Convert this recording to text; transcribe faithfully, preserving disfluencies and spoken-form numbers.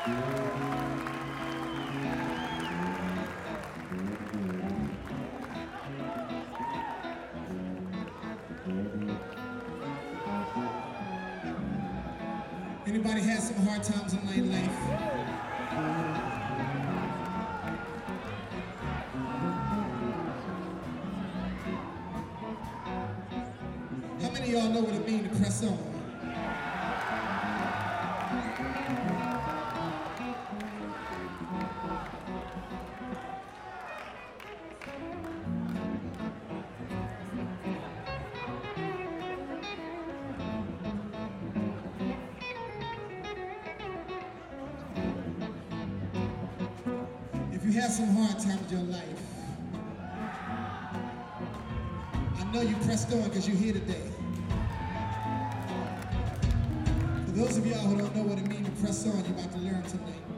Anybody had some hard times in my life? How many of y'all know what it means to press on? If you had some hard times in your life, I know you pressed on because you're here today. For those of y'all who don't know what it means to press on, you're about to learn tonight.